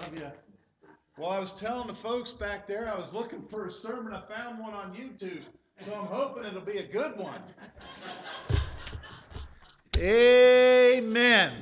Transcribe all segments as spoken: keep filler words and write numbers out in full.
Love you. Well, I was telling the folks back there, I was looking for a sermon. I found one on YouTube, so I'm hoping it'll be a good one. Amen.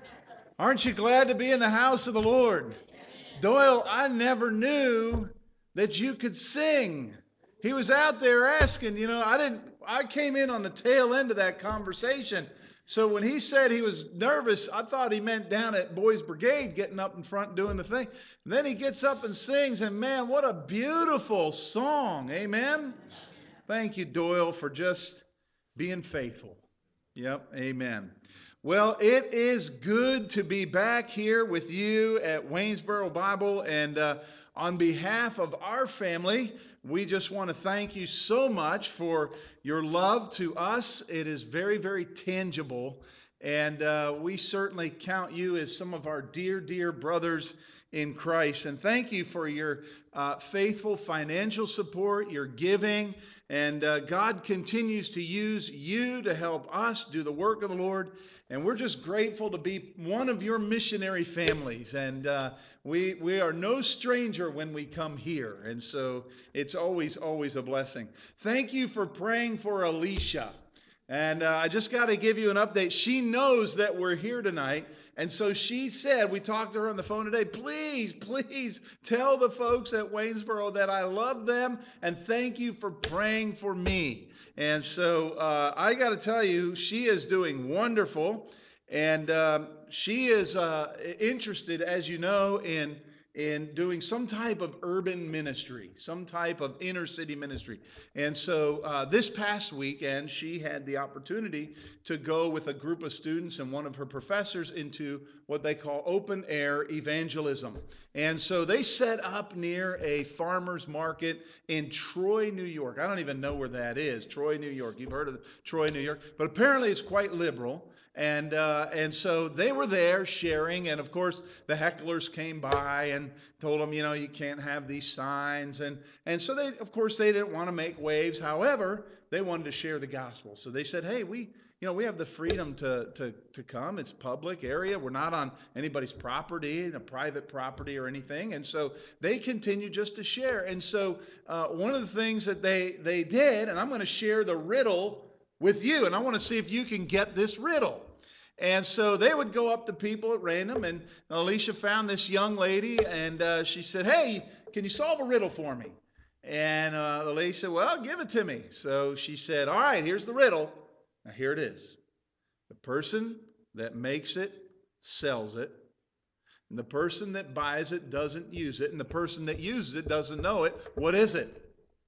Aren't you glad to be in the house of the Lord? Doyle, I never knew that you could sing. He was out there asking, you know, I didn't, I came in on the tail end of that conversation. So when he said he was nervous, I thought he meant down at Boys Brigade getting up in front doing the thing. And then he gets up and sings, and man, what a beautiful song. Amen? Thank you, Doyle, for just being faithful. Yep, amen. Well, it is good to be back here with you at Waynesboro Bible, and uh, on behalf of our family, we just want to thank you so much for your love to us. It is very, very tangible, and uh, we certainly count you as some of our dear, dear brothers in Christ. And thank you for your uh, faithful financial support, your giving, and uh, God continues to use you to help us do the work of the Lord. And we're just grateful to be one of your missionary families. And uh, we we are no stranger when we come here. And so it's always, always a blessing. Thank you for praying for Alicia. And uh, I just got to give you an update. She knows that we're here tonight. And so she said, we talked to her on the phone today, please, please tell the folks at Waynesboro that I love them and thank you for praying for me. And so uh, I got to tell you, she is doing wonderful. And um, she is uh, interested, as you know, in in doing some type of urban ministry, some type of inner city ministry. And so uh, this past weekend, she had the opportunity to go with a group of students and one of her professors into what they call open air evangelism. And so they set up near a farmer's market in Troy, New York. I don't even know where that is, Troy, New York. You've heard of Troy, New York. But apparently it's quite liberal. And uh, and so they were there sharing, and of course the hecklers came by and told them, you know, you can't have these signs, and and so they, of course, they didn't want to make waves. However, they wanted to share the gospel, so they said, hey, we, you know, we have the freedom to to to come. It's public area. We're not on anybody's property, a private property or anything, and so they continue just to share. And so uh, one of the things that they they did, and I'm going to share the riddle with you, and I want to see if you can get this riddle. And so they would go up to people at random, and Alicia found this young lady, and uh, she said, hey, can you solve a riddle for me? And uh, the lady said, well, give it to me. So she said, all right, here's the riddle. Now here it is. The person that makes it sells it, and the person that buys it doesn't use it, and the person that uses it doesn't know it. What is it?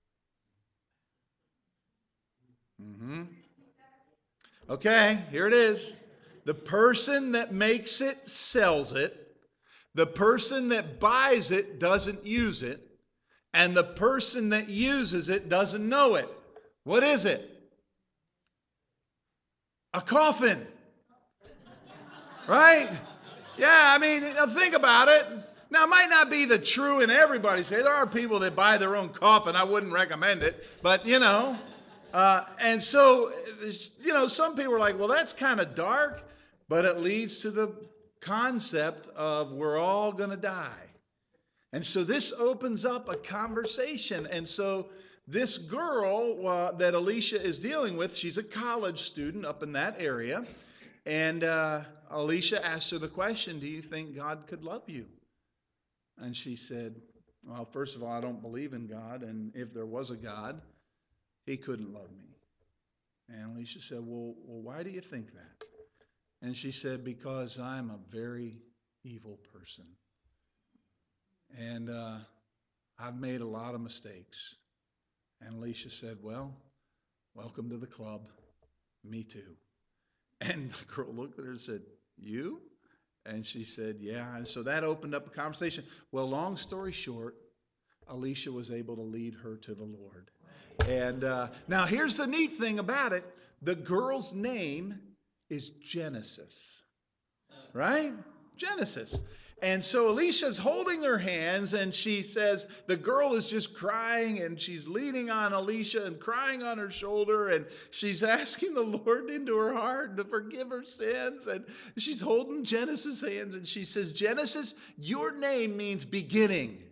Mm-hmm. Okay, here it is. The person that makes it sells it. The person that buys it doesn't use it. And the person that uses it doesn't know it. What is it? A coffin. Right? Yeah, I mean, think about it. Now, it might not be the true in everybody's case. There are people that buy their own coffin. I wouldn't recommend it. But, you know... Uh, and so, you know, some people are like, well, that's kind of dark, but it leads to the concept of we're all going to die. And so this opens up a conversation. And so this girl uh, that Alicia is dealing with, she's a college student up in that area. And uh, Alicia asked her the question, do you think God could love you? And she said, well, first of all, I don't believe in God. And if there was a God, He couldn't love me. And Alicia said, well, well, why do you think that? And she said, because I'm a very evil person. And uh, I've made a lot of mistakes. And Alicia said, well, welcome to the club. Me too. And the girl looked at her and said, you? And she said, yeah. And so that opened up a conversation. Well, long story short, Alicia was able to lead her to the Lord. And uh, now here's the neat thing about it. The girl's name is Genesis. Right? Genesis. And so Alicia's holding her hands, and she says, the girl is just crying, and she's leaning on Alicia and crying on her shoulder, and she's asking the Lord into her heart to forgive her sins. And she's holding Genesis' hands, and she says, Genesis, your name means beginning.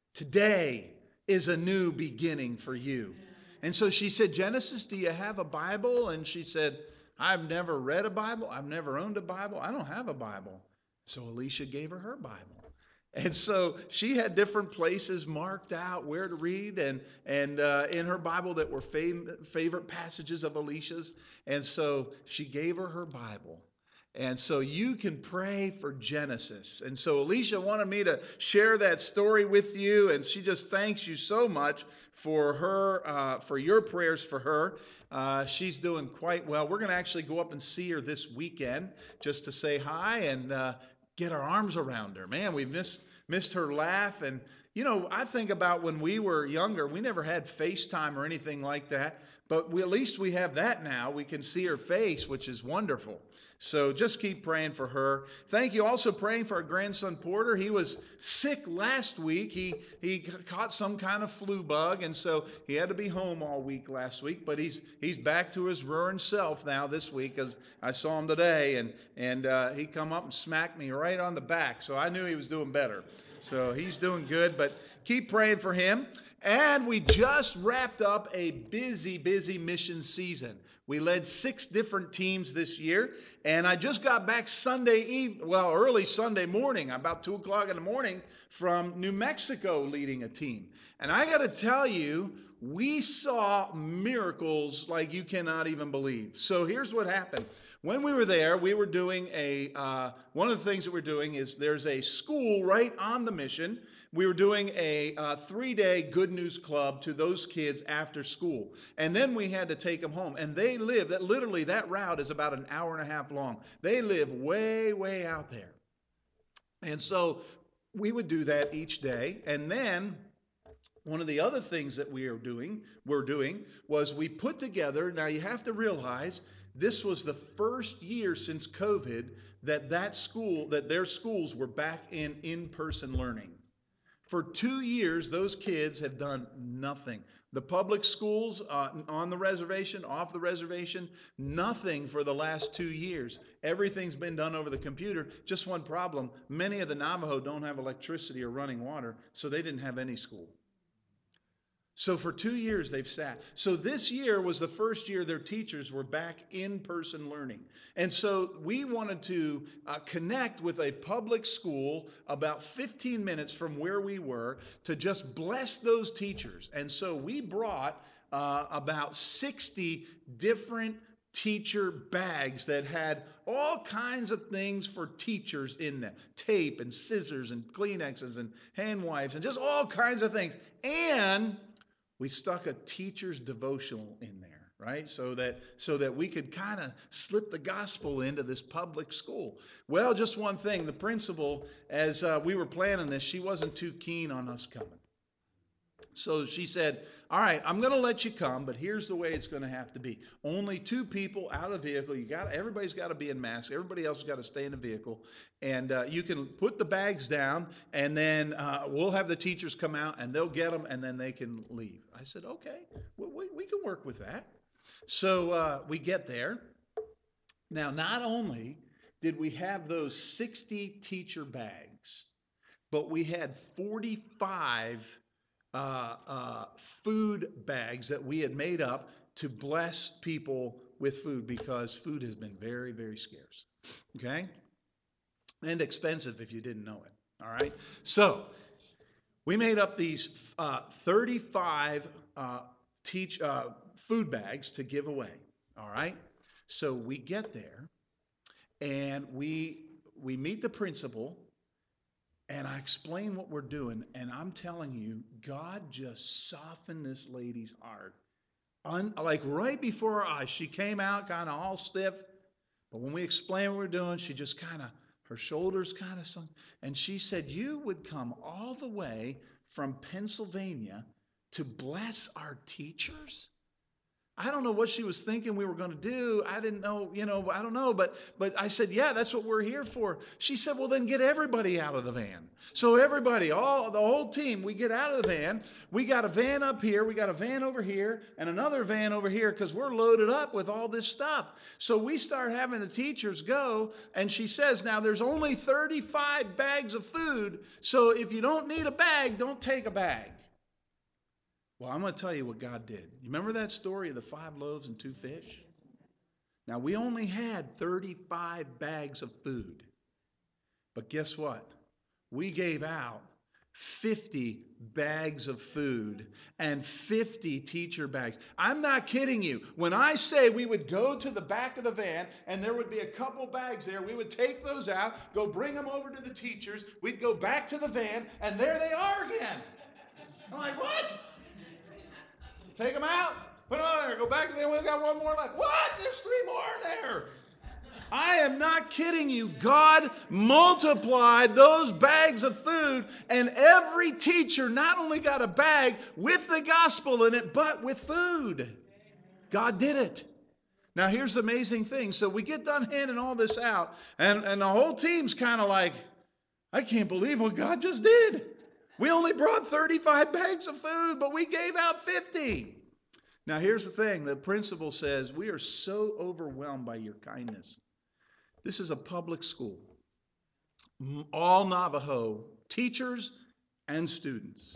Today is a new beginning for you. And so she said, Genesis, do you have a Bible? And she said, I've never read a Bible. I've never owned a Bible. I don't have a Bible. So Alicia gave her her Bible. And so she had different places marked out where to read and, and uh, in her Bible that were fav- favorite passages of Alicia's. And so she gave her her Bible. And so you can pray for Genesis. And so Alicia wanted me to share that story with you. And she just thanks you so much for her, uh, for your prayers for her. Uh, she's doing quite well. We're going to actually go up and see her this weekend just to say hi and uh, get our arms around her. Man, we've missed, missed her laugh. And, you know, I think about when we were younger, we never had FaceTime or anything like that. But we, at least we have that now. We can see her face, which is wonderful. So just keep praying for her. Thank you. Also praying for our grandson Porter. He was sick last week. He he caught some kind of flu bug, and so he had to be home all week last week. But he's he's back to his roaring self now this week, as I saw him today, and and uh, he come up and smacked me right on the back. So I knew he was doing better. So he's doing good. But keep praying for him. And we just wrapped up a busy, busy mission season. We led six different teams this year, and I just got back Sunday eve, well, early Sunday morning, about two o'clock in the morning, from New Mexico leading a team. And I got to tell you, we saw miracles like you cannot even believe. So here's what happened. When we were there, we were doing a, uh, one of the things that we're doing is there's a school right on the mission. We were doing a uh, three-day Good News Club to those kids after school. And then we had to take them home. And they live, that literally that route is about an hour and a half long. They live way, way out there. And so we would do that each day. And then one of the other things that we are doing, we're doing was we put together, now you have to realize this was the first year since COVID that that school, that their schools were back in in-person learning. For two years, those kids have done nothing. The public schools uh, on the reservation, off the reservation, nothing for the last two years. Everything's been done over the computer. Just one problem, many of the Navajo don't have electricity or running water, so they didn't have any school. So for two years they've sat. So this year was the first year their teachers were back in person learning. And so we wanted to uh, connect with a public school about fifteen minutes from where we were to just bless those teachers. And so we brought uh, about sixty different teacher bags that had all kinds of things for teachers in them. Tape and scissors and Kleenexes and hand wipes and just all kinds of things. And we stuck a teacher's devotional in there, right? So that so that we could kind of slip the gospel into this public school. Well, just one thing. The principal, as uh, we were planning this, she wasn't too keen on us coming. So she said, all right, I'm going to let you come, but here's the way it's going to have to be. Only two people out of the vehicle. You got everybody's got to be in masks. Everybody else has got to stay in the vehicle. And uh, you can put the bags down, and then uh, we'll have the teachers come out, and they'll get them, and then they can leave. I said, okay, well, we, we can work with that. So uh, we get there. Now, not only did we have those sixty teacher bags, but we had forty-five Uh, uh, food bags that we had made up to bless people with food, because food has been very, very scarce, okay? And expensive if you didn't know it, all right? So we made up these uh, thirty-five uh, teach, uh, food bags to give away, all right? So we get there, and we we meet the principal, and I explain what we're doing, and I'm telling you, God just softened this lady's heart. Un, like right before our eyes, she came out kind of all stiff, but when we explained what we're doing, she just kind of, her shoulders kind of sunk, and she said, you would come all the way from Pennsylvania to bless our teachers? I don't know what she was thinking we were going to do. I didn't know, you know, I don't know. But but I said, yeah, that's what we're here for. She said, well, then get everybody out of the van. So everybody, all the whole team, we get out of the van. We got a van up here. We got a van over here and another van over here because we're loaded up with all this stuff. So we start having the teachers go. And she says, now there's only thirty-five bags of food. So if you don't need a bag, don't take a bag. Well, I'm going to tell you what God did. You remember that story of the five loaves and two fish? Now, we only had thirty-five bags of food. But guess what? We gave out fifty bags of food and fifty teacher bags. I'm not kidding you. When I say we would go to the back of the van and there would be a couple bags there, we would take those out, go bring them over to the teachers. We'd go back to the van, and there they are again. I'm like, what? Take them out, put them on there, go back to them. We've got one more left. What? There's three more there. I am not kidding you. God multiplied those bags of food, and every teacher not only got a bag with the gospel in it, but with food. God did it. Now, here's the amazing thing. So we get done handing all this out, and, and the whole team's kind of like, I can't believe what God just did. We only brought thirty-five bags of food, but we gave out fifty. Now, here's the thing. The principal says, we are so overwhelmed by your kindness. This is a public school. All Navajo teachers and students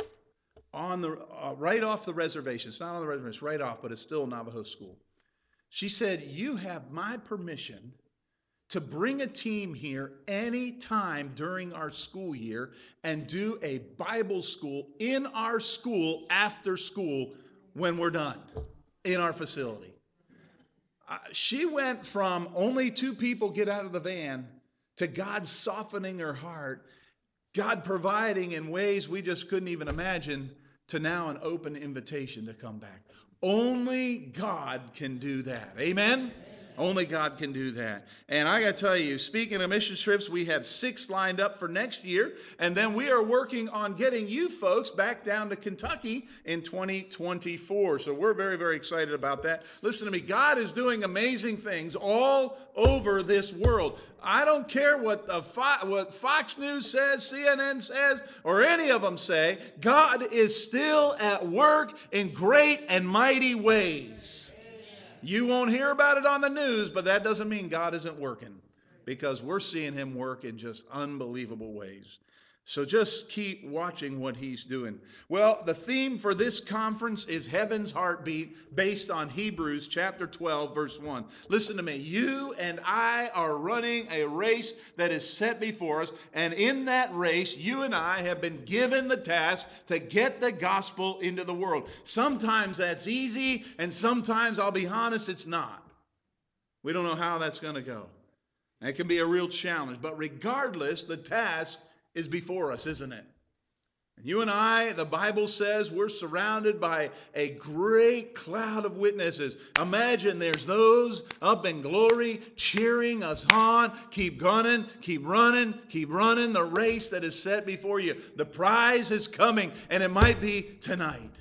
on the uh, right off the reservation. It's not on the reservation, it's right off, but it's still a Navajo school. She said, you have my permission to bring a team here anytime during our school year and do a Bible school in our school after school when we're done in our facility. Uh, she went from only two people get out of the van to God softening her heart, God providing in ways we just couldn't even imagine, to now an open invitation to come back. Only God can do that. Amen? Only God can do that. And I got to tell you, speaking of mission trips, we have six lined up for next year. And then we are working on getting you folks back down to Kentucky in twenty twenty-four. So we're very, very excited about that. Listen to me. God is doing amazing things all over this world. I don't care what, the Fo- what Fox News says, C N N says, or any of them say. God is still at work in great and mighty ways. You won't hear about it on the news, but that doesn't mean God isn't working, because we're seeing him work in just unbelievable ways. So just keep watching what he's doing. Well, the theme for this conference is Heaven's Heartbeat, based on Hebrews chapter twelve, verse one. Listen to me. You and I are running a race that is set before us, and in that race, you and I have been given the task to get the gospel into the world. Sometimes that's easy, and sometimes, I'll be honest, it's not. We don't know how that's going to go. It can be a real challenge, but regardless, the task is before us, isn't it? And you and I, the Bible says, we're surrounded by a great cloud of witnesses. Imagine there's those up in glory cheering us on. Keep running, keep running, keep running the race that is set before you. The prize is coming, and it might be tonight.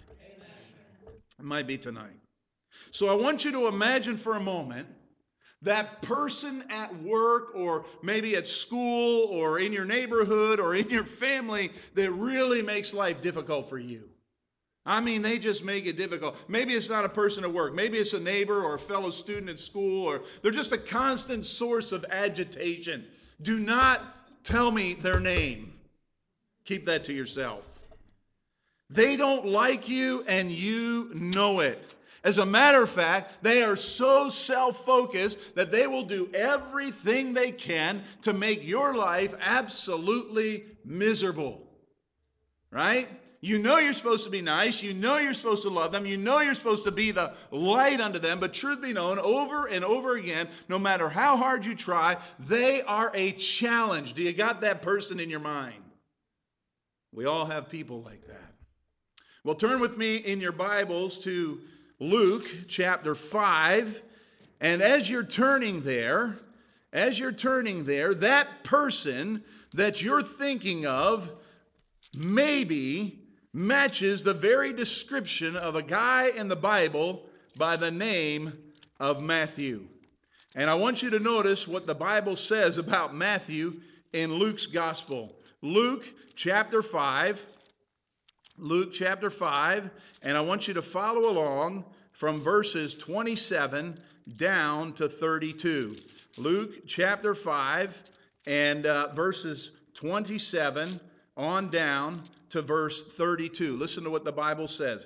It might be tonight. So I want you to imagine for a moment that person at work, or maybe at school, or in your neighborhood, or in your family, that really makes life difficult for you. I mean, they just make it difficult. Maybe it's not a person at work. Maybe it's a neighbor or a fellow student at school, or they're just a constant source of agitation. Do not tell me their name. Keep that to yourself. They don't like you, and you know it. As a matter of fact, they are so self-focused that they will do everything they can to make your life absolutely miserable. Right? You know you're supposed to be nice. You know you're supposed to love them. You know you're supposed to be the light unto them. But truth be known, over and over again, no matter how hard you try, they are a challenge. Do you got that person in your mind? We all have people like that. Well, turn with me in your Bibles to Luke chapter five, and as you're turning there, as you're turning there, that person that you're thinking of maybe matches the very description of a guy in the Bible by the name of Matthew. And I want you to notice what the Bible says about Matthew in Luke's gospel. Luke chapter five. Luke chapter five. And I want you to follow along from verses twenty-seven down to thirty-two. Luke chapter five and uh, verses twenty-seven on down to verse thirty-two. Listen to what the Bible says.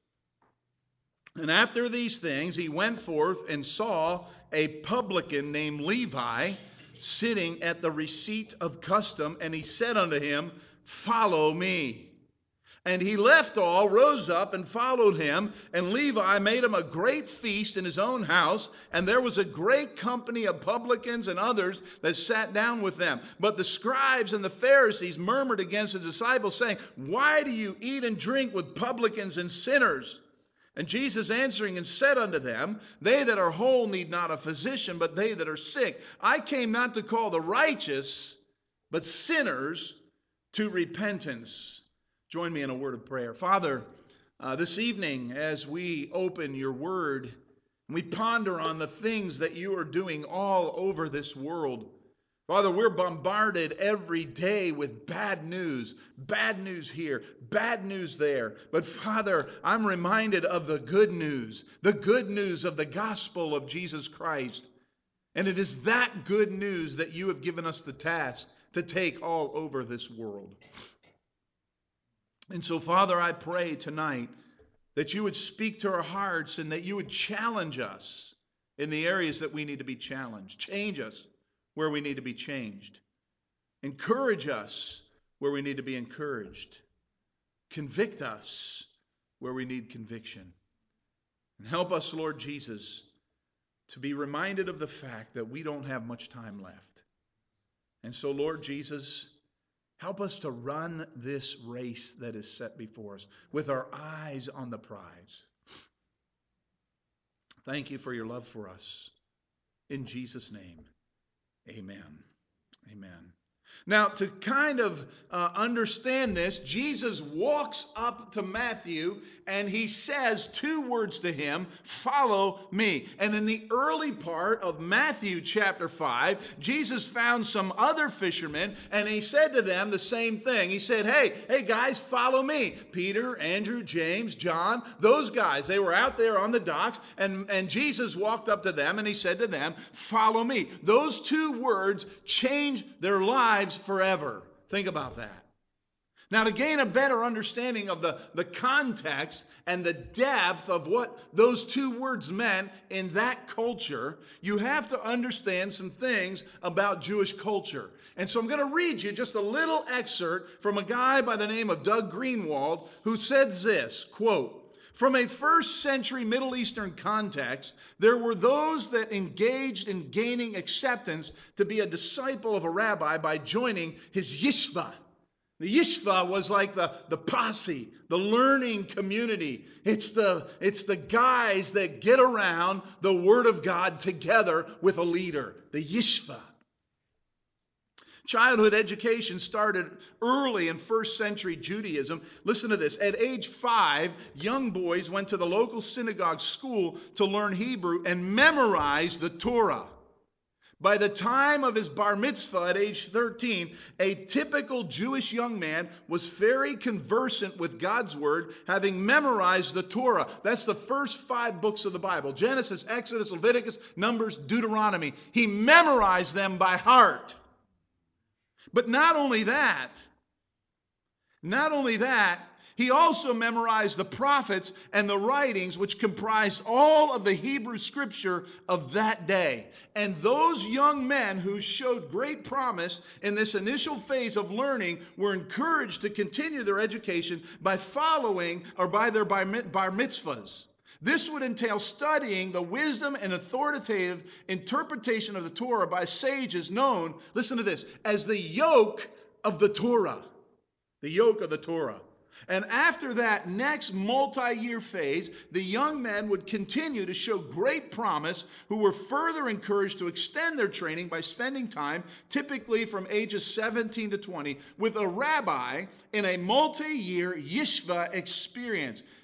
And after these things, he went forth and saw a publican named Levi sitting at the receipt of custom, and he said unto him, Follow me. And he left all, rose up, and followed him. And Levi made him a great feast in his own house. And there was a great company of publicans and others that sat down with them. But the scribes and the Pharisees murmured against the disciples, saying, Why do you eat and drink with publicans and sinners? And Jesus answering and said unto them, They that are whole need not a physician, but they that are sick. I came not to call the righteous, but sinners to repentance. Join me in a word of prayer. Father, uh, this evening as we open your word, we ponder on the things that you are doing all over this world. Father, we're bombarded every day with bad news, bad news here, bad news there. But Father, I'm reminded of the good news, the good news of the gospel of Jesus Christ. And it is that good news that you have given us the task to take all over this world. And so, Father, I pray tonight that you would speak to our hearts and that you would challenge us in the areas that we need to be challenged. Change us where we need to be changed. Encourage us where we need to be encouraged. Convict us where we need conviction. And help us, Lord Jesus, to be reminded of the fact that we don't have much time left. And so, Lord Jesus, help us to run this race that is set before us with our eyes on the prize. Thank you for your love for us. In Jesus' name. Amen. Amen. Now, to kind of uh, understand this, Jesus walks up to Matthew and he says two words to him, follow me. And in the early part of Matthew chapter five, Jesus found some other fishermen and he said to them the same thing. He said, hey, hey guys, follow me. Peter, Andrew, James, John, those guys, they were out there on the docks and, and Jesus walked up to them and he said to them, follow me. Those two words changed their lives forever. Think about that. Now, to gain a better understanding of the, the context and the depth of what those two words meant in that culture, you have to understand some things about Jewish culture. And so I'm going to read you just a little excerpt from a guy by the name of Doug Greenwald who says this, quote, from a first century Middle Eastern context, there were those that engaged in gaining acceptance to be a disciple of a rabbi by joining his yeshivah. The yeshivah was like the, the posse, the learning community. It's the, it's the guys that get around the Word of God together with a leader, the yeshivah. Childhood education started early in first century Judaism. Listen to this. At age five, young boys went to the local synagogue school to learn Hebrew and memorize the Torah. By the time of his bar mitzvah at age thirteen, a typical Jewish young man was very conversant with God's Word, having memorized the Torah. That's the first five books of the Bible. Genesis, Exodus, Leviticus, Numbers, Deuteronomy. He memorized them by heart. But not only that, not only that, he also memorized the prophets and the writings which comprised all of the Hebrew scripture of that day. And those young men who showed great promise in this initial phase of learning were encouraged to continue their education by following or by their bar mitzvahs. This would entail studying the wisdom and authoritative interpretation of the Torah by sages known, listen to this, as the yoke of the Torah. The yoke of the Torah. And after that next multi-year phase, the young men would continue to show great promise, who were further encouraged to extend their training by spending time, typically from ages seventeen to twenty, with a rabbi in a multi-year yeshivah experience.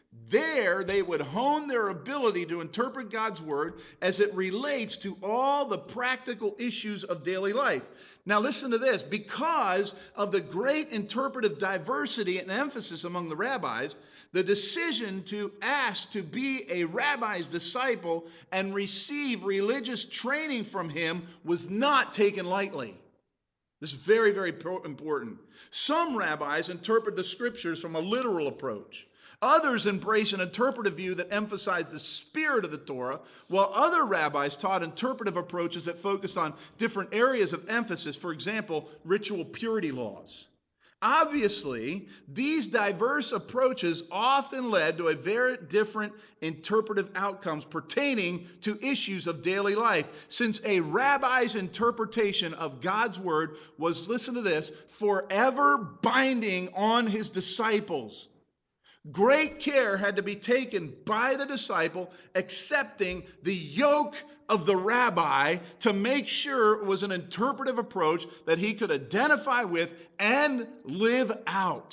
There, they would hone their ability to interpret God's word as it relates to all the practical issues of daily life. Now, listen to this. Because of the great interpretive diversity and emphasis among the rabbis, the decision to ask to be a rabbi's disciple and receive religious training from him was not taken lightly. This is very, very important. Some rabbis interpret the scriptures from a literal approach. Others embrace an interpretive view that emphasized the spirit of the Torah, while other rabbis taught interpretive approaches that focused on different areas of emphasis, for example, ritual purity laws. Obviously, these diverse approaches often led to a very different interpretive outcomes pertaining to issues of daily life, since a rabbi's interpretation of God's word was, listen to this, forever binding on his disciples. Great care had to be taken by the disciple accepting the yoke of the rabbi to make sure it was an interpretive approach that he could identify with and live out.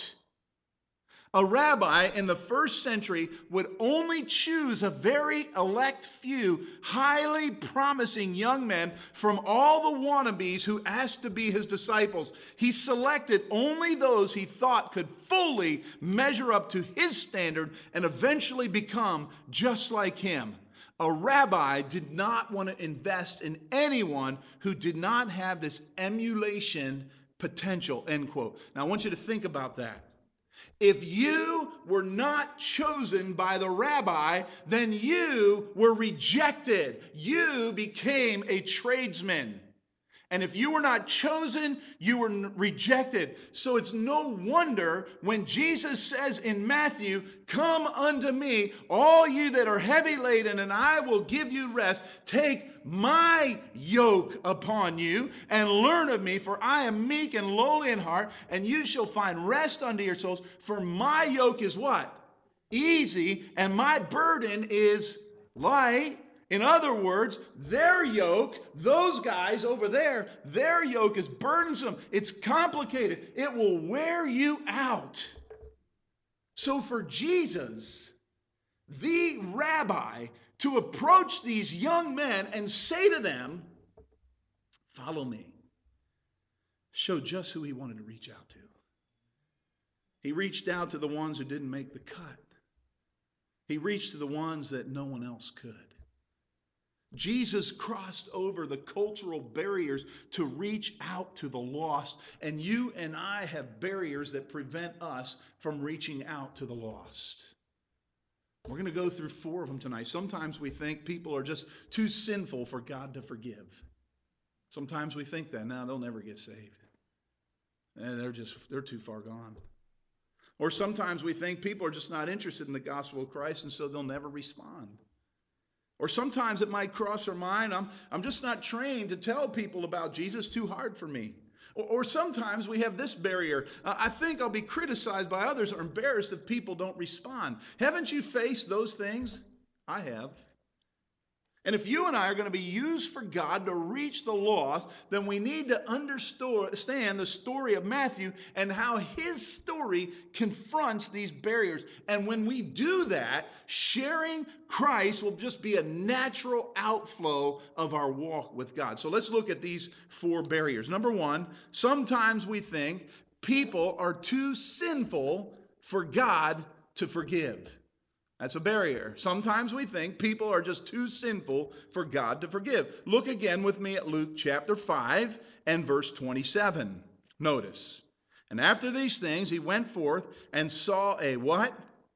A rabbi in the first century would only choose a very elect few highly promising young men from all the wannabes who asked to be his disciples. He selected only those he thought could fully measure up to his standard and eventually become just like him. A rabbi did not want to invest in anyone who did not have this emulation potential, end quote. Now, I want you to think about that. If you were not chosen by the rabbi, then you were rejected. You became a tradesman. And if you were not chosen, you were rejected. So it's no wonder when Jesus says in Matthew, "Come unto me, all you that are heavy laden, and I will give you rest. Take my yoke upon you and learn of me, for I am meek and lowly in heart, and you shall find rest unto your souls. For my yoke is" what? Easy, and my burden is light. In other words, their yoke, those guys over there, their yoke is burdensome. It's complicated. It will wear you out. So for Jesus, the rabbi, to approach these young men and say to them, "Follow me," showed just who he wanted to reach out to. He reached out to the ones who didn't make the cut. He reached to the ones that no one else could. Jesus crossed over the cultural barriers to reach out to the lost, and you and I have barriers that prevent us from reaching out to the lost. We're going to go through four of them tonight. Sometimes we think people are just too sinful for God to forgive. Sometimes we think that, no, they'll never get saved. And they're just, they're too far gone. Or sometimes we think people are just not interested in the gospel of Christ, and so they'll never respond. Or sometimes it might cross our mind, I'm, I'm just not trained to tell people about Jesus, too hard for me. Or, or sometimes we have this barrier. Uh, I think I'll be criticized by others or embarrassed if people don't respond. Haven't you faced those things? I have. And if you and I are going to be used for God to reach the lost, then we need to understand the story of Matthew and how his story confronts these barriers. And when we do that, sharing Christ will just be a natural outflow of our walk with God. So let's look at these four barriers. Number one, sometimes we think people are too sinful for God to forgive. That's a barrier. Sometimes we think people are just too sinful for God to forgive. Look again with me at Luke chapter five and verse twenty-seven. Notice. And after these things, he went forth and saw a what?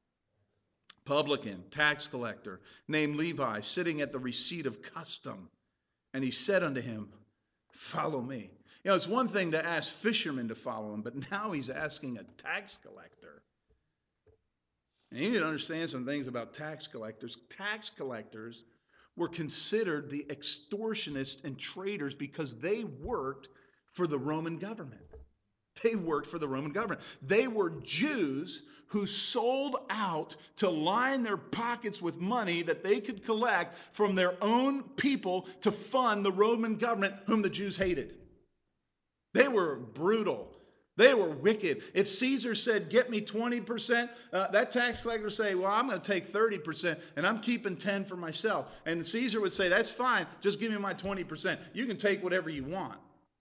Publican, tax collector, named Levi, sitting at the receipt of custom. And he said unto him, "Follow me." You know, it's one thing to ask fishermen to follow him, but now he's asking a tax collector. And you need to understand some things about tax collectors. Tax collectors were considered the extortionists and traitors because they worked for the Roman government. They worked for the Roman government. They were Jews who sold out to line their pockets with money that they could collect from their own people to fund the Roman government, whom the Jews hated. They were brutal. They were wicked. If Caesar said, get me twenty percent, uh, that tax collector would say, well, I'm going to take thirty percent and I'm keeping ten for myself. And Caesar would say, that's fine. Just give me my twenty percent. You can take whatever you want.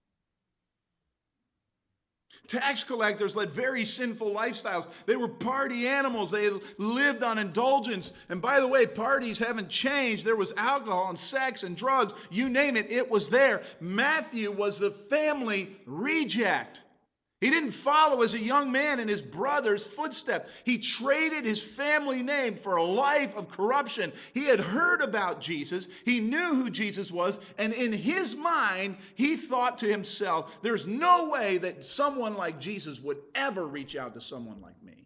Tax collectors led very sinful lifestyles. They were party animals. They lived on indulgence. And by the way, parties haven't changed. There was alcohol and sex and drugs. You name it, it was there. Matthew was the family reject. He didn't follow as a young man in his brother's footsteps. He traded his family name for a life of corruption. He had heard about Jesus. He knew who Jesus was. And in his mind, he thought to himself, there's no way that someone like Jesus would ever reach out to someone like me.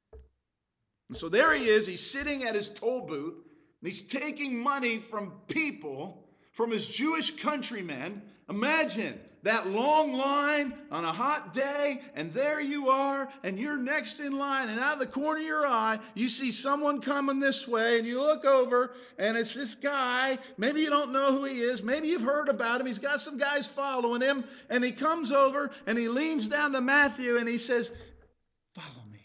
And so there he is. He's sitting at his toll booth. And he's taking money from people, from his Jewish countrymen. Imagine that long line on a hot day, and there you are, and you're next in line, and out of the corner of your eye, you see someone coming this way, and you look over, and it's this guy. Maybe you don't know who he is. Maybe you've heard about him. He's got some guys following him, and he comes over, and he leans down to Matthew, and he says, follow me.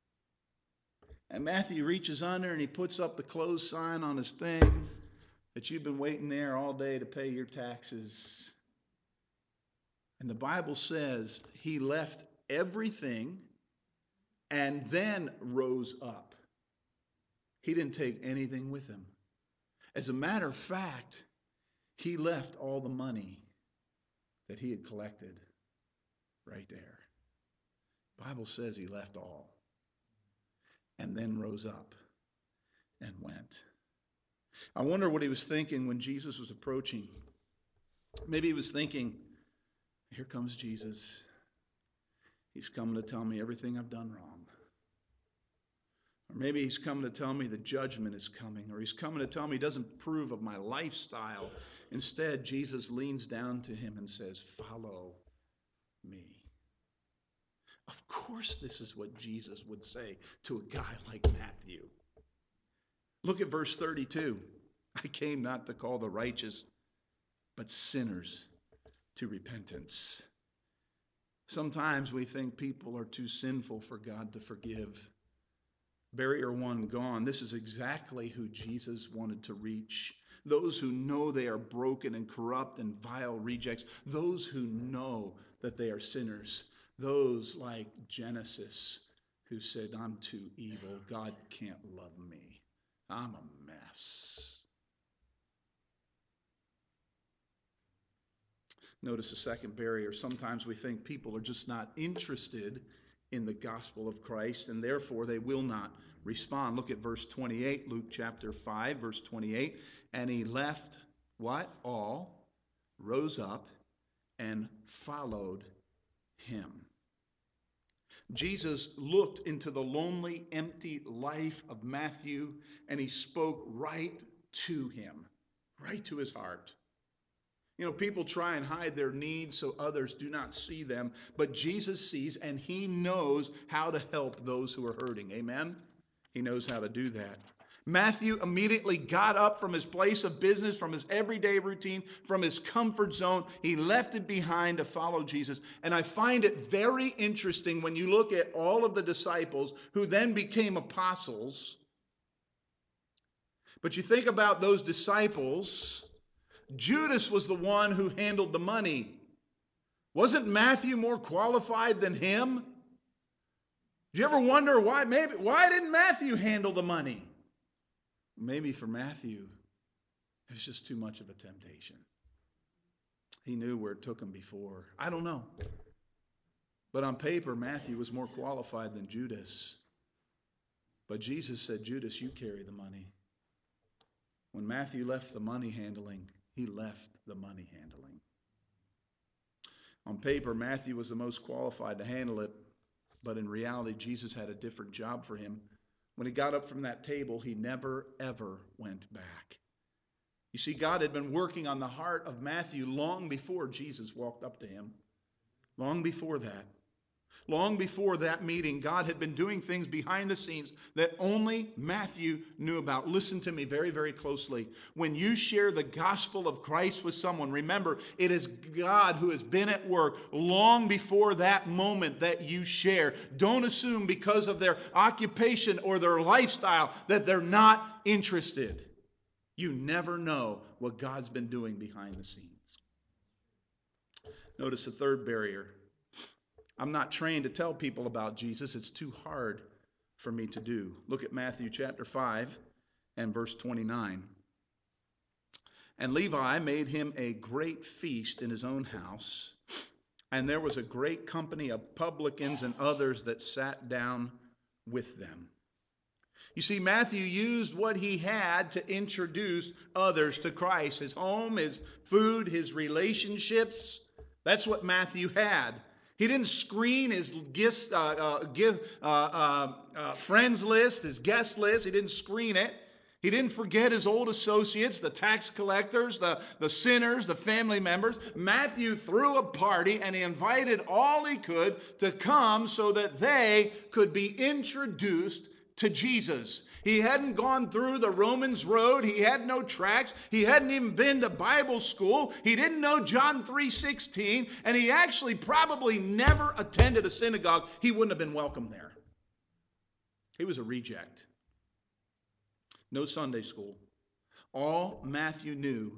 And Matthew reaches under, and he puts up the closed sign on his thing that you've been waiting there all day to pay your taxes. And the Bible says he left everything and then rose up. He didn't take anything with him. As a matter of fact, he left all the money that he had collected right there. The Bible says he left all and then rose up and went. I wonder what he was thinking when Jesus was approaching. Maybe he was thinking, here comes Jesus. He's coming to tell me everything I've done wrong. Or maybe he's coming to tell me the judgment is coming. Or he's coming to tell me he doesn't approve of my lifestyle. Instead, Jesus leans down to him and says, follow me. Of course, this is what Jesus would say to a guy like Matthew. Look at verse thirty-two. I came not to call the righteous, but sinners to repentance. Sometimes we think people are too sinful for God to forgive. Barrier one gone. This is exactly who Jesus wanted to reach. Those who know they are broken and corrupt and vile rejects. Those who know that they are sinners. Those like Genesis who said, I'm too evil. God can't love me. I'm a mess. Notice the second barrier. Sometimes we think people are just not interested in the gospel of Christ, and therefore they will not respond. Look at verse twenty-eight, Luke chapter five, verse twenty-eight. And he left what? All, rose up, and followed him. Jesus looked into the lonely, empty life of Matthew, and he spoke right to him, right to his heart. You know, people try and hide their needs so others do not see them, but Jesus sees and he knows how to help those who are hurting. Amen? He knows how to do that. Matthew immediately got up from his place of business, from his everyday routine, from his comfort zone. He left it behind to follow Jesus. And I find it very interesting when you look at all of the disciples who then became apostles. But you think about those disciples, Judas was the one who handled the money. Wasn't Matthew more qualified than him? Do you ever wonder why? Maybe why didn't Matthew handle the money? Maybe for Matthew, it was just too much of a temptation. He knew where it took him before. I don't know. But on paper, Matthew was more qualified than Judas. But Jesus said, Judas, you carry the money. When Matthew left the money handling, he left the money handling. On paper, Matthew was the most qualified to handle it, but in reality, Jesus had a different job for him. When he got up from that table, he never, ever went back. You see, God had been working on the heart of Matthew long before Jesus walked up to him. Long before that. Long before that meeting, God had been doing things behind the scenes that only Matthew knew about. Listen to me very, very closely. When you share the gospel of Christ with someone, remember, it is God who has been at work long before that moment that you share. Don't assume because of their occupation or their lifestyle that they're not interested. You never know what God's been doing behind the scenes. Notice the third barrier. I'm not trained to tell people about Jesus. It's too hard for me to do. Look at Matthew chapter five and verse twenty-nine. And Levi made him a great feast in his own house, and there was a great company of publicans and others that sat down with them. You see, Matthew used what he had to introduce others to Christ. His home, his food, his relationships. That's what Matthew had. He didn't screen his gifts, uh, uh, gift, uh, uh, uh, friends list, his guest list. He didn't screen it. He didn't forget his old associates, the tax collectors, the, the sinners, the family members. Matthew threw a party and he invited all he could to come so that they could be introduced to Jesus. He hadn't gone through the Romans road. He had no tracts. He hadn't even been to Bible school. He didn't know John three sixteen, and he actually probably never attended a synagogue. He wouldn't have been welcome there. He was a reject. No Sunday school. All Matthew knew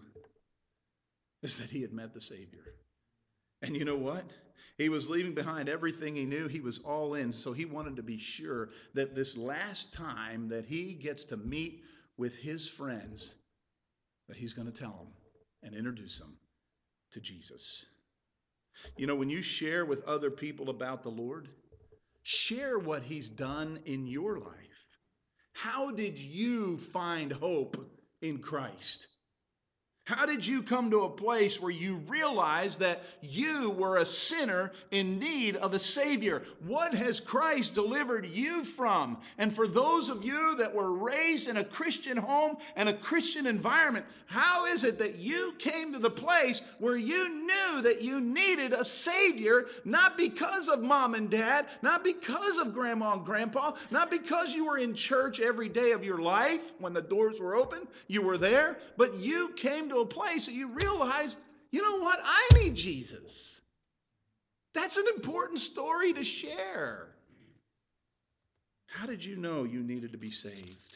is that he had met the Savior. And you know what? He was leaving behind everything he knew. He was all in. So he wanted to be sure that this last time that he gets to meet with his friends, that he's going to tell them and introduce them to Jesus. You know, when you share with other people about the Lord, share what he's done in your life. How did you find hope in Christ? How did you come to a place where you realized that you were a sinner in need of a Savior? What has Christ delivered you from? And for those of you that were raised in a Christian home and a Christian environment, how is it that you came to the place where you knew that you needed a Savior, not because of mom and dad, not because of grandma and grandpa, not because you were in church every day of your life when the doors were open, you were there, but you came to a place that you realized, you know what, I need Jesus. That's an important story to share. How did you know you needed to be saved?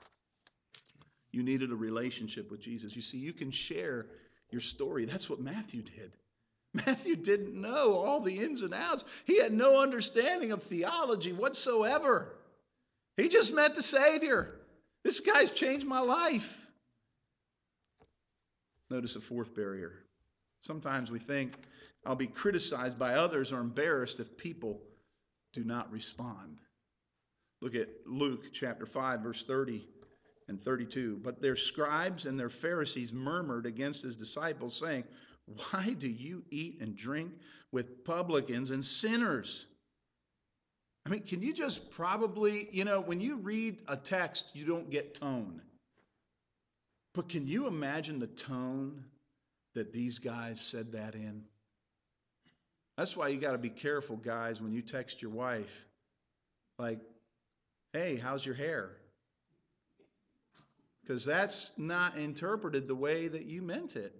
You needed a relationship with Jesus. You see, you can share your story. That's what Matthew did. Matthew didn't know all the ins and outs. He had no understanding of theology whatsoever. He just met the Savior. This guy's changed my life. Notice a fourth barrier. Sometimes we think, I'll be criticized by others or embarrassed if people do not respond. Look at Luke chapter five, verse thirty and thirty-two. But their scribes and their Pharisees murmured against his disciples, saying, why do you eat and drink with publicans and sinners? I mean, can you just probably, you know, when you read a text, you don't get tone. But can you imagine the tone that these guys said that in? That's why you got to be careful, guys, when you text your wife. Like, hey, how's your hair? Because that's not interpreted the way that you meant it.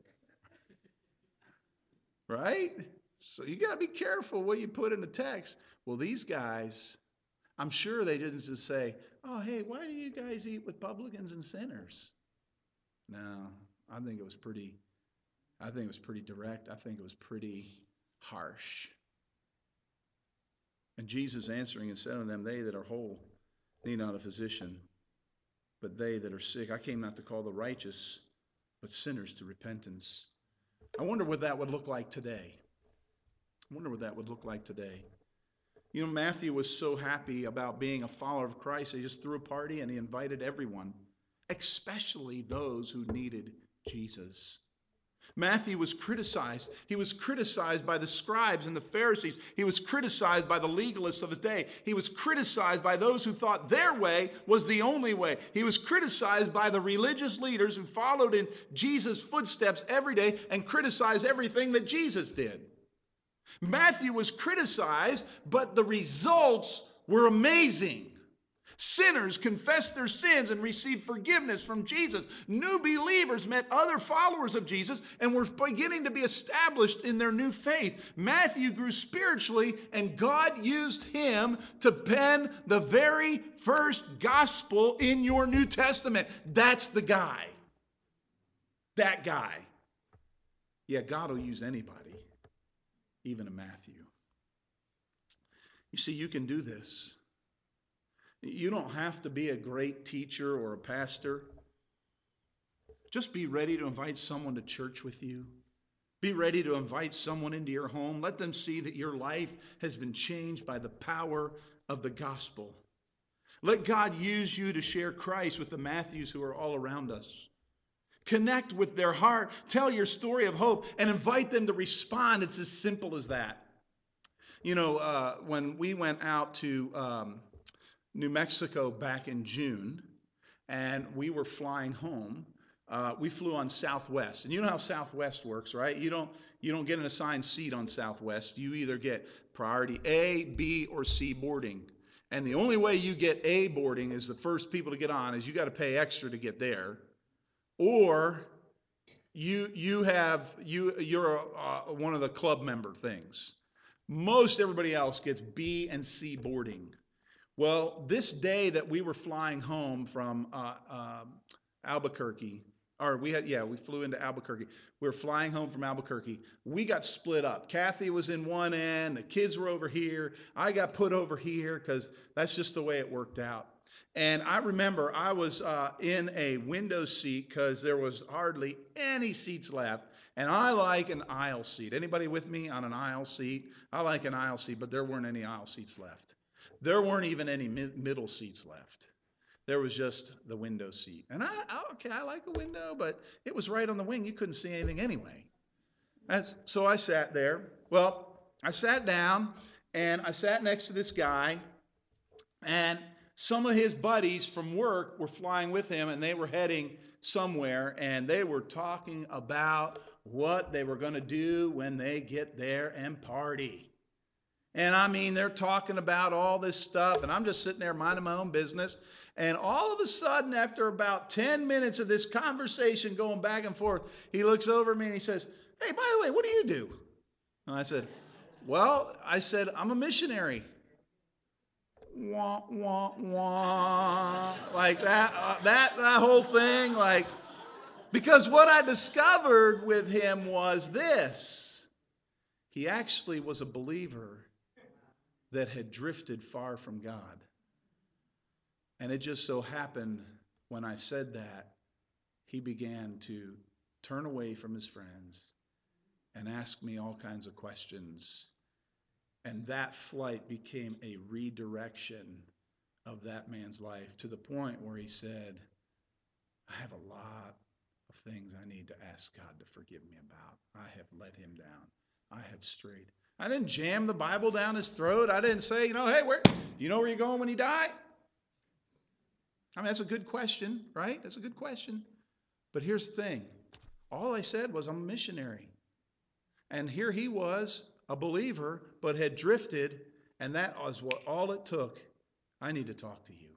Right? So you got to be careful what you put in the text. Well, these guys, I'm sure they didn't just say, oh, hey, why do you guys eat with publicans and sinners? No, I think it was pretty, I think it was pretty direct. I think it was pretty harsh. And Jesus answering and said unto them, they that are whole need not a physician, but they that are sick. I came not to call the righteous, but sinners to repentance. I wonder what that would look like today. I wonder what that would look like today. You know, Matthew was so happy about being a follower of Christ, he just threw a party and he invited everyone, especially those who needed Jesus. Matthew was criticized. He was criticized by the scribes and the Pharisees. He was criticized by the legalists of his day. He was criticized by those who thought their way was the only way. He was criticized by the religious leaders who followed in Jesus' footsteps every day and criticized everything that Jesus did. Matthew was criticized, but the results were amazing. Sinners confessed their sins and received forgiveness from Jesus. New believers met other followers of Jesus and were beginning to be established in their new faith. Matthew grew spiritually, and God used him to pen the very first gospel in your New Testament. That's the guy. That guy. Yeah, God will use anybody, even a Matthew. You see, you can do this. You don't have to be a great teacher or a pastor. Just be ready to invite someone to church with you. Be ready to invite someone into your home. Let them see that your life has been changed by the power of the gospel. Let God use you to share Christ with the Matthews who are all around us. Connect with their heart. Tell your story of hope and invite them to respond. It's as simple as that. You know, uh, when we went out to Um, New Mexico back in June, and we were flying home. Uh, we flew on Southwest, and you know how Southwest works, right? You don't you don't get an assigned seat on Southwest. You either get priority A, B, or C boarding, and the only way you get A boarding is the first people to get on is you got to pay extra to get there, or you you have you you're uh, one of the club member things. Most everybody else gets B and C boarding. Well, this day that we were flying home from uh, uh, Albuquerque, or we had, yeah, we flew into Albuquerque. We were flying home from Albuquerque. We got split up. Kathy was in one end. The kids were over here. I got put over here because that's just the way it worked out. And I remember I was uh, in a window seat because there was hardly any seats left. And I like an aisle seat. Anybody with me on an aisle seat? I like an aisle seat, but there weren't any aisle seats left. There weren't even any mid- middle seats left. There was just the window seat. And I, I, okay, I like a window, but it was right on the wing. You couldn't see anything anyway. That's, so I sat there. Well, I sat down, and I sat next to this guy, and some of his buddies from work were flying with him, and they were heading somewhere, and they were talking about what they were going to do when they get there and party. And I mean, they're talking about all this stuff, and I'm just sitting there minding my own business. And all of a sudden, after about ten minutes of this conversation going back and forth, he looks over at me and he says, "Hey, by the way, what do you do?" And I said, "Well," I said, "I'm a missionary." Wah, wah, wah. Like that, uh, that, that whole thing. Like, because what I discovered with him was this. He actually was a believer that had drifted far from God. And it just so happened when I said that, he began to turn away from his friends and ask me all kinds of questions. And that flight became a redirection of that man's life to the point where he said, "I have a lot of things I need to ask God to forgive me about. I have let him down. I have strayed." I didn't jam the Bible down his throat. I didn't say, you know, "Hey, where, you know where you're going when you die?" I mean, that's a good question, right? That's a good question. But here's the thing. All I said was, I'm a missionary. And here he was, a believer, but had drifted, and that was what all it took. I need to talk to you.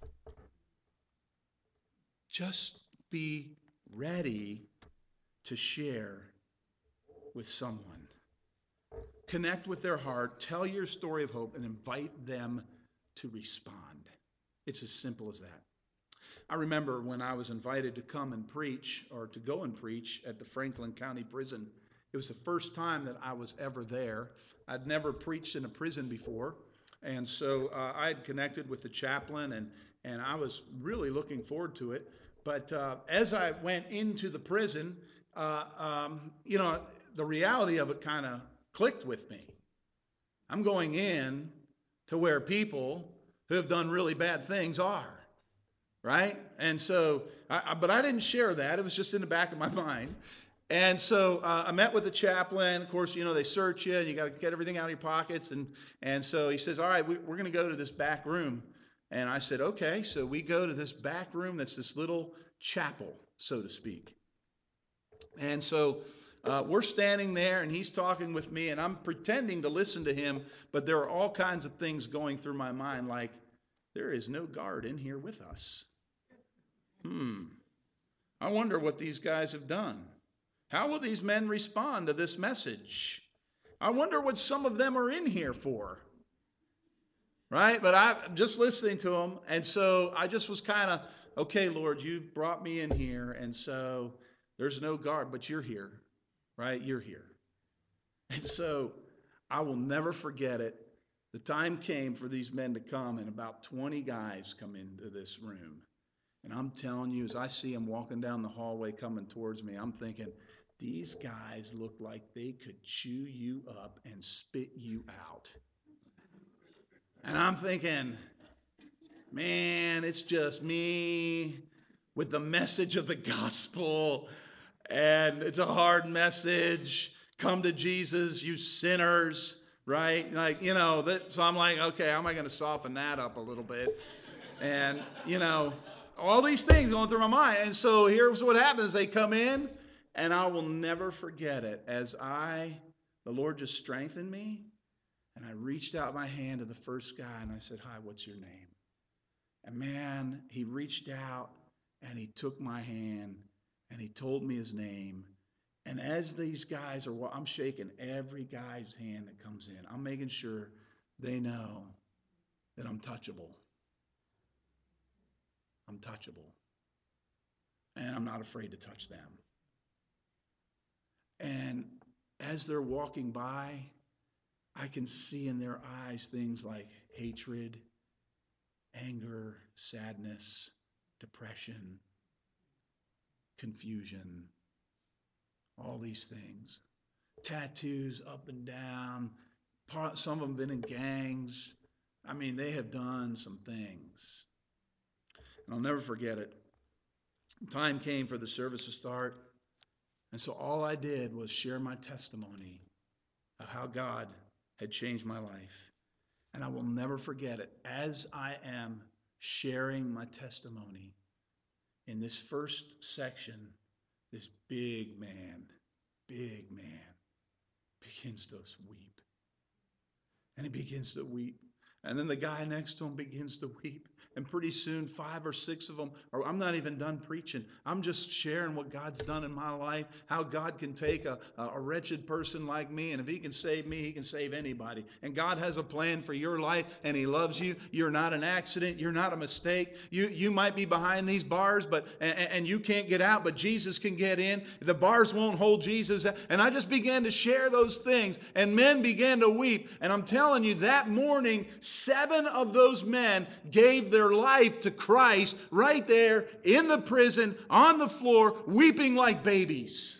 Just be ready to share with someone. Connect with their heart, tell your story of hope, and invite them to respond. It's as simple as that. I remember when I was invited to come and preach, or to go and preach at the Franklin County Prison. It was the first time that I was ever there. I'd never preached in a prison before, and so uh, I had connected with the chaplain, and, and I was really looking forward to it. But uh, as I went into the prison, uh, um, you know, the reality of it kind of clicked with me. I'm going in to where people who have done really bad things are, right? And so, I, I, but I didn't share that. It was just in the back of my mind. And so uh, I met with the chaplain. Of course, you know, they search you, and you got to get everything out of your pockets. And, and so he says, "All right, we, we're going to go to this back room." And I said, "Okay." So we go to this back room that's this little chapel, so to speak. And so uh, we're standing there and he's talking with me and I'm pretending to listen to him, but there are all kinds of things going through my mind like, there is no guard in here with us. Hmm. I wonder what these guys have done. How will these men respond to this message? I wonder what some of them are in here for. Right? But I'm just listening to them. And so I just was kind of, okay, Lord, you brought me in here. And so there's no guard, but you're here. Right? You're here. And so I will never forget it. The time came for these men to come, and about twenty guys come into this room. And I'm telling you, as I see them walking down the hallway coming towards me, I'm thinking, these guys look like they could chew you up and spit you out. And I'm thinking, man, it's just me with the message of the gospel. And it's a hard message. Come to Jesus, you sinners, right? Like, you know, that, so I'm like, okay, how am I going to soften that up a little bit? And, you know, all these things going through my mind. And so here's what happens. They come in, and I will never forget it. As I, the Lord just strengthened me, and I reached out my hand to the first guy, and I said, hi, what's your name? And man, he reached out, and he took my hand, and he told me his name. And as these guys are, I'm shaking every guy's hand that comes in. I'm making sure they know that I'm touchable. I'm touchable. And I'm not afraid to touch them. And as they're walking by, I can see in their eyes things like hatred, anger, sadness, depression, confusion, all these things. Tattoos up and down. Some of them been in gangs. I mean, they have done some things. And I'll never forget it. Time came for the service to start. And so all I did was share my testimony of how God had changed my life. And I will never forget it. As I am sharing my testimony, in this first section, this big man, big man, begins to weep. And he begins to weep. And then the guy next to him begins to weep. And pretty soon, five or six of them, or I'm not even done preaching. I'm just sharing what God's done in my life, how God can take a, a wretched person like me, and if he can save me, he can save anybody. And God has a plan for your life, and he loves you. You're not an accident. You're not a mistake. You, you might be behind these bars, but and, and you can't get out, but Jesus can get in. The bars won't hold Jesus. And I just began to share those things, and men began to weep. And I'm telling you, that morning, seven of those men gave their life to Christ right there in the prison, on the floor, weeping like babies.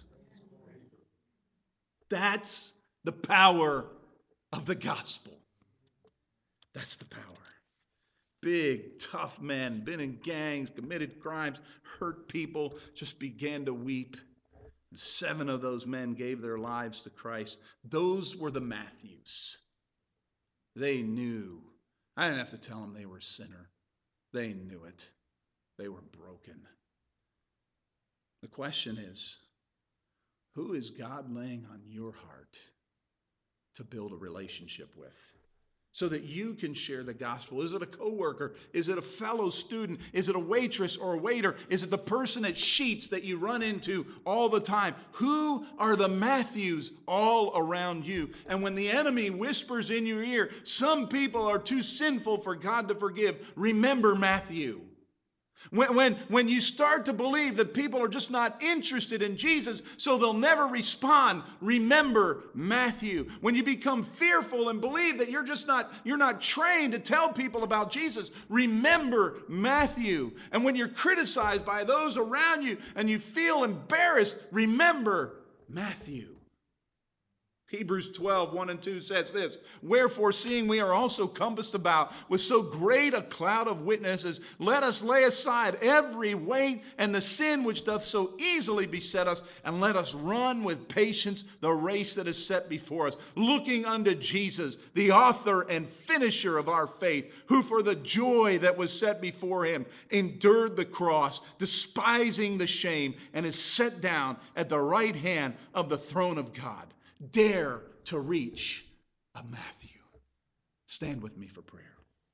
That's the power of the gospel. That's the power. Big, tough men, been in gangs, committed crimes, hurt people, just began to weep. And seven of those men gave their lives to Christ. Those were the Matthews. They knew. I didn't have to tell them they were a sinner. They knew it. They were broken. The question is, who is God laying on your heart to build a relationship with so that you can share the gospel? Is it a coworker? Is it a fellow student? Is it a waitress or a waiter? Is it the person at Sheetz that you run into all the time? Who are the Matthews all around you? And when the enemy whispers in your ear, some people are too sinful for God to forgive, remember Matthew. When, when, when you start to believe that people are just not interested in Jesus, so they'll never respond, remember Matthew. When you become fearful and believe that you're just not, you're not trained to tell people about Jesus, remember Matthew. And when you're criticized by those around you and you feel embarrassed, remember Matthew. Hebrews twelve, one and two says this, wherefore, seeing we are also compassed about with so great a cloud of witnesses, let us lay aside every weight and the sin which doth so easily beset us, and let us run with patience the race that is set before us, looking unto Jesus, the author and finisher of our faith, who for the joy that was set before him endured the cross, despising the shame, and is set down at the right hand of the throne of God. Dare to reach a Matthew. Stand with me for prayer.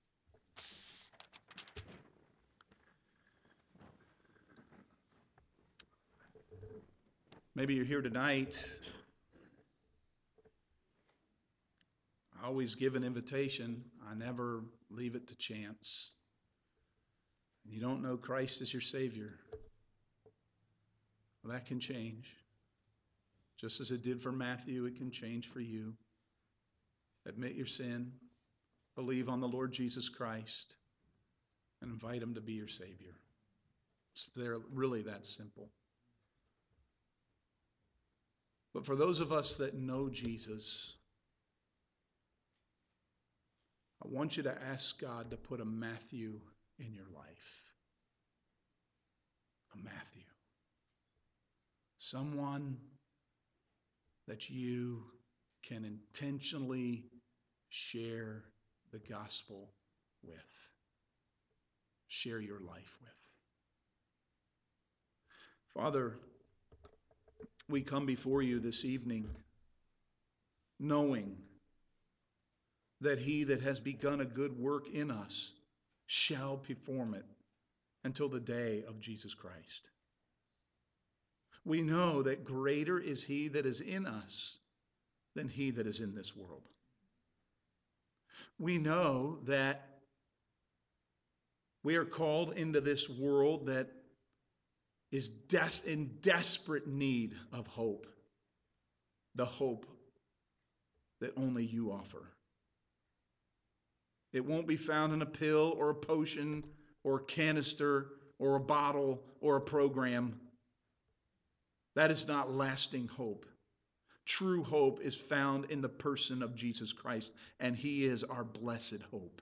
Maybe you're here tonight. I always give an invitation. I never leave it to chance. You don't know Christ as your Savior. Well, that can change. Just as it did for Matthew, it can change for you. Admit your sin, believe on the Lord Jesus Christ, and invite him to be your Savior. It's they're really that simple. But for those of us that know Jesus, I want you to ask God to put a Matthew in your life. A Matthew. Someone that you can intentionally share the gospel with. Share your life with. Father, we come before you this evening knowing that he that has begun a good work in us shall perform it until the day of Jesus Christ. We know that greater is he that is in us than he that is in this world. We know that we are called into this world that is des- in desperate need of hope. The hope that only you offer. It won't be found in a pill or a potion or a canister or a bottle or a program. That is not lasting hope. True hope is found in the person of Jesus Christ, and he is our blessed hope.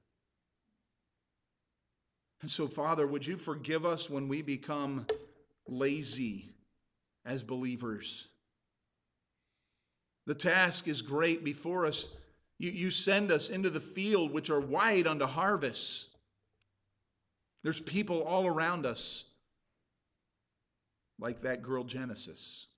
And so, Father, would you forgive us when we become lazy as believers? The task is great before us. You, you send us into the field which are wide unto harvest. There's people all around us, like that girl Genesis,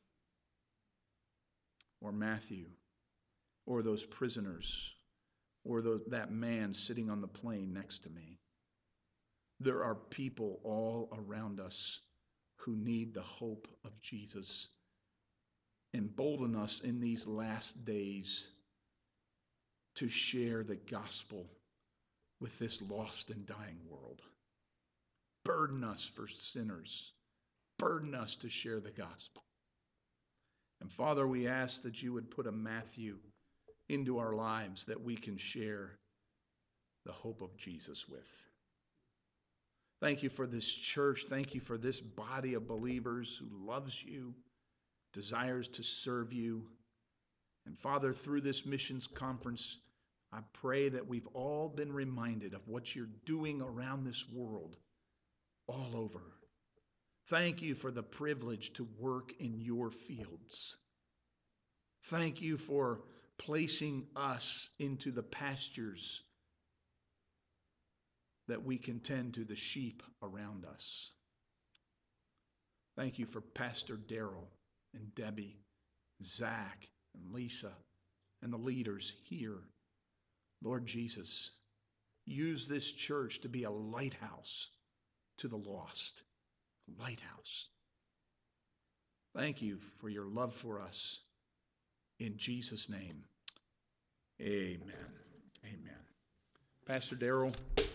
or Matthew, or those prisoners, or those, that man sitting on the plane next to me. There are people all around us who need the hope of Jesus. Embolden us in these last days to share the gospel with this lost and dying world. Burden us for sinners. Burden us to share the gospel. And Father, we ask that you would put a Matthew into our lives that we can share the hope of Jesus with. Thank you for this church. Thank you for this body of believers who loves you, desires to serve you. And Father, through this missions conference, I pray that we've all been reminded of what you're doing around this world, all over. Thank you for the privilege to work in your fields. Thank you for placing us into the pastures that we can tend to the sheep around us. Thank you for Pastor Darrell and Debbie, Zach and Lisa, and the leaders here. Lord Jesus, use this church to be a lighthouse to the lost. Lighthouse. Thank you for your love for us. In Jesus' name, amen. Amen. Pastor Darrell.